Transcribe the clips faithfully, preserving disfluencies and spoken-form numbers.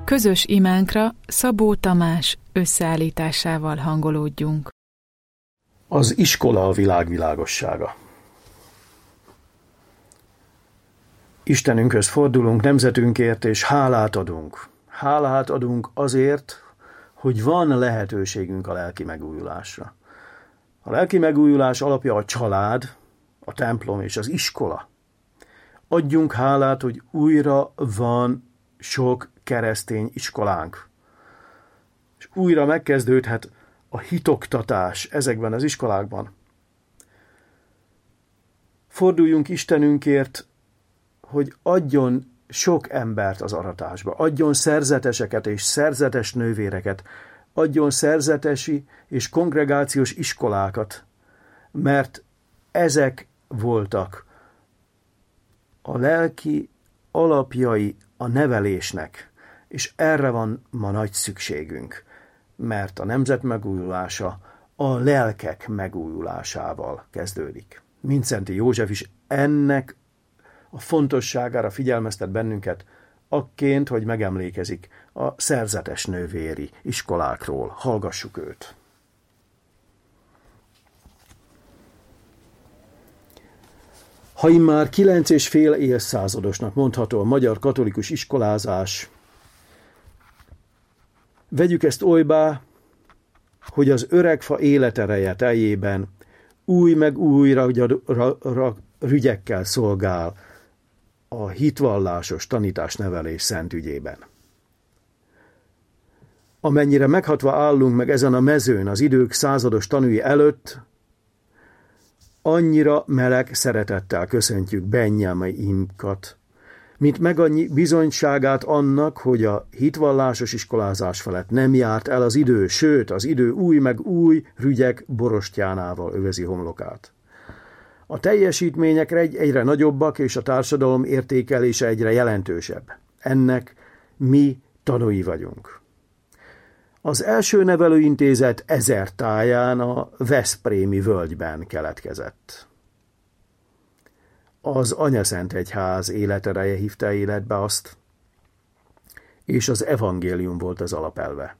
közös imánkra Szabó Tamás összeállításával hangolódjunk. Az iskola a világ világossága. Istenünkhöz fordulunk nemzetünkért, és hálát adunk. Hálát adunk azért, hogy van lehetőségünk a lelki megújulásra. A lelki megújulás alapja a család, a templom és az iskola. Adjunk hálát, hogy újra van sok keresztény iskolánk. És újra megkezdődhet a hitoktatás ezekben az iskolákban. Forduljunk Istenünkért, hogy adjon sok embert az aratásba, adjon szerzeteseket és szerzetes nővéreket, adjon szerzetesi és kongregációs iskolákat, mert ezek voltak a lelki alapjai a nevelésnek, és erre van ma nagy szükségünk, mert a nemzet megújulása a lelkek megújulásával kezdődik. Mindszenty József is ennek a fontosságára figyelmeztet bennünket, akként, hogy megemlékezik a szerzetes nővéri iskolákról. Hallgassuk őt! Ha immár kilenc és fél évszázadosnak mondható a magyar katolikus iskolázás, vegyük ezt olybá, hogy az öreg fa életereje teljében új meg újra rügyekkel szolgál a hitvallásos tanítás-nevelés szent ügyében. Amennyire meghatva állunk meg ezen a mezőn az idők százados tanúi előtt, annyira meleg szeretettel köszöntjük bennyámainkat, mint meg annyi bizonyságát annak, hogy a hitvallásos iskolázás felett nem járt el az idő, sőt, az idő új meg új rügyek borostyánával övezi homlokát. A teljesítmények egy, egyre nagyobbak, és a társadalom értékelése egyre jelentősebb. Ennek mi tanúi vagyunk. Az első nevelőintézet ezer táján a veszprémi völgyben keletkezett. Az Anyaszentegyház életereje hívta életbe azt, és az evangélium volt az alapelve.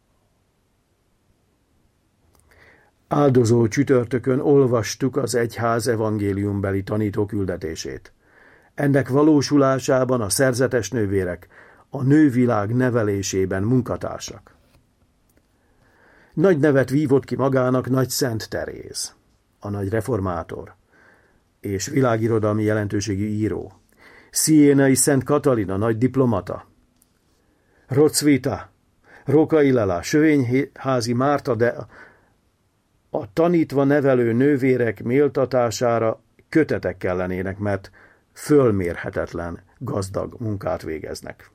Áldozó csütörtökön olvastuk az egyház evangéliumbeli tanító küldetését. Ennek valósulásában a szerzetes nővérek a nővilág nevelésében munkatársak. Nagy nevet vívott ki magának Nagy Szent Teréz, a nagy reformátor és világirodalmi jelentőségű író, Sziénai Szent Katalin, a nagy diplomata, Rocvita, Rókai Lela, Sövényházi Márta, de a tanítva nevelő nővérek méltatására kötetek kellenének, mert fölmérhetetlen gazdag munkát végeznek.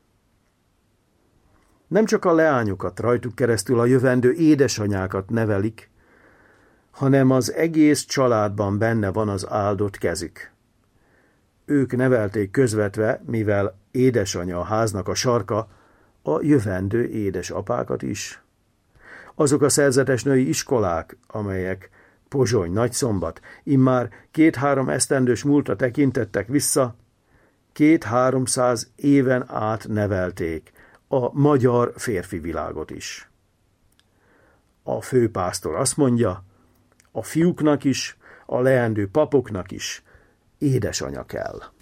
Nem csak a leányokat, rajtuk keresztül a jövendő édesanyákat nevelik, hanem az egész családban benne van az áldott kezük. Ők nevelték közvetve, mivel édesanya a háznak a sarka, a jövendő édesapákat is. Azok a szerzetes női iskolák, amelyek Pozsony, Nagyszombat, immár két-három esztendős múltra tekintettek vissza, két-háromszáz éven át nevelték a magyar férfi világot is. A főpásztor azt mondja, a fiúknak is, a leendő papoknak is édesanya kell.